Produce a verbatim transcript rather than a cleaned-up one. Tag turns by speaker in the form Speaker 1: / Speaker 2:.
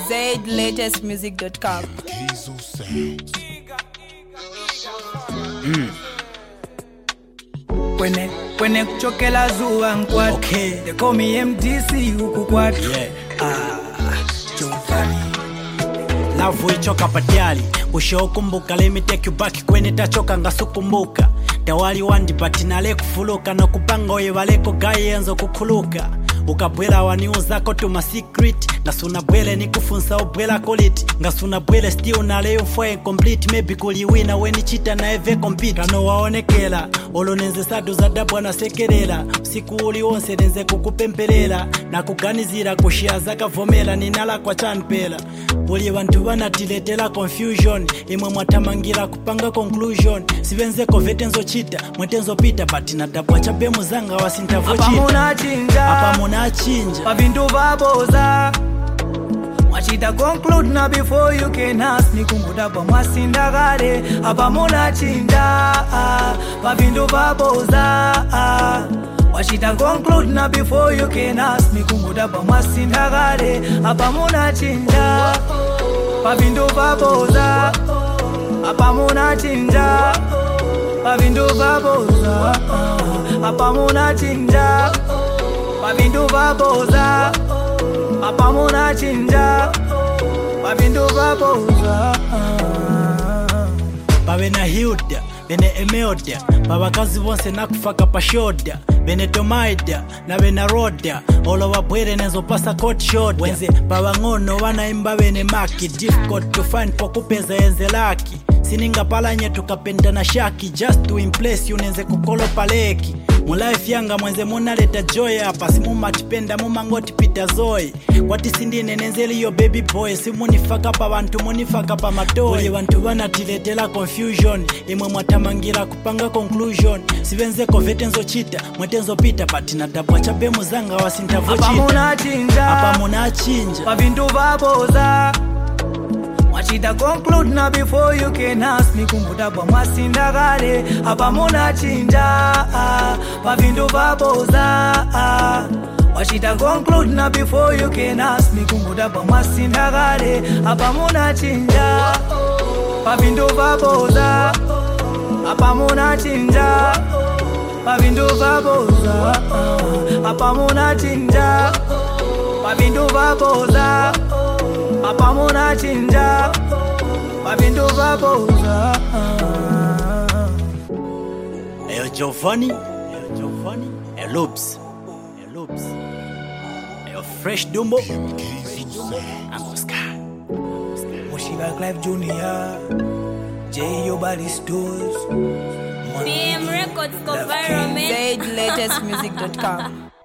Speaker 1: zed latest music dot com.
Speaker 2: Mm.
Speaker 3: Kwene kwene kuchokela zuwa nkwati.
Speaker 2: Okay.
Speaker 3: They call me M D C huku kwati.
Speaker 2: Yeah.
Speaker 3: Ah, Jordani.
Speaker 2: Lavu ichoka patiali ushokumbuka let me take you back kwene tachoka ngasukumbuka tawali wandi patinale kufuluka no kupanga oye valeko gayenzo kukhuluka ukabwela waniuza ko tuma secret ngasuna bwele nikufunza obwela quality ngasuna bwele still naleyo for complete maybe kuliwina weni chita na eve compete kano waonekela olonenze sadu za dabwa na sekerela siku uli wonse nenze kukupempelela na kuganizira kushia zakavomela ninala kwa chanpela buli bantu banatiletela confusion imwe mwatamangira kupanga conclusion sivenze kovetenzo chita mwetenzo pita but na dabwa chabemu zanga wasintavo chita
Speaker 3: apa muna chinja
Speaker 2: apa muna chinja
Speaker 3: pa vindu vaboza mwachita conclude na before you can ask me kunguda pa mwasinda kale apa muna chinja pa vindu vaboza wachita conclude na before you can ask me kunguda pa mwasinda kale apa muna chinja pa vindu vaboza apa muna chinja pa vindu vaboza apa muna chinja pa vindu vaboza apa muna chinja pa vindu vaboza
Speaker 2: babe na hilda bene emelda babakazi bonse nakufaka pashoda bene tomaida na bena roda olo wabwere nezo pasa court shot wenze baba ngono wanaimba bene maki difficult to find pokupeza enze laki sininga palanye tukapenda na shaki just to impress you nenze kukolo paleki mu life yanga mwenze munaleta joy hapa simumatipenda mumangoti pita zoe kwati sindine nenzeli yo baby boy simunifaka pa bantu munifaka pa matoe uli bantu banatiletela confusion imwe mwatamangira kupanga conclusion sivenze kovetenzo chita mwetenzo pita but na dabwa chabemu zanga wasintavo chita
Speaker 3: apa muna chinja
Speaker 2: apa muna chinja
Speaker 3: pa vindu vaboza mwachita conclude na before you can ask me kunguda pa mwasinda kale apa muna chinja pa vindu vaboza wachita conclude na before you can ask me kunguda pa mwasinda kale apa muna chinja pa vindu vaboza apa muna chinja pa vindu vaboza apa muna chinja pa vindu vaboza apa muna chinja pa vindu vaboza.
Speaker 2: Eyo Giovanni Eyo Giovanni Eyo Loops Eyo Loops Eyo Fresh Dumbo Fresh Dumbo Angoska
Speaker 3: Mushiba Clive Junior J Your Body Stores
Speaker 1: B M Records co-environment. zed latest music dot com.